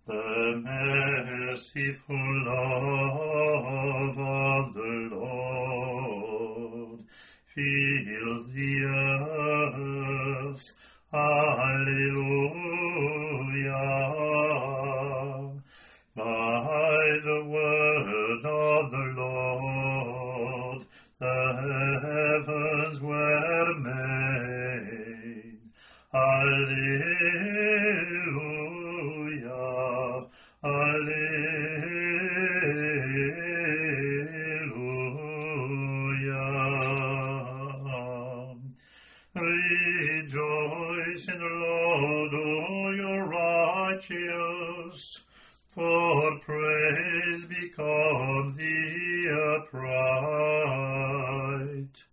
The merciful love of the Lord fills the earth. Alleluia. By the word of the Lord the heavens were made. Alleluia. Alleluia. Rejoice in the Lord, O you righteous, for praise becomes the upright.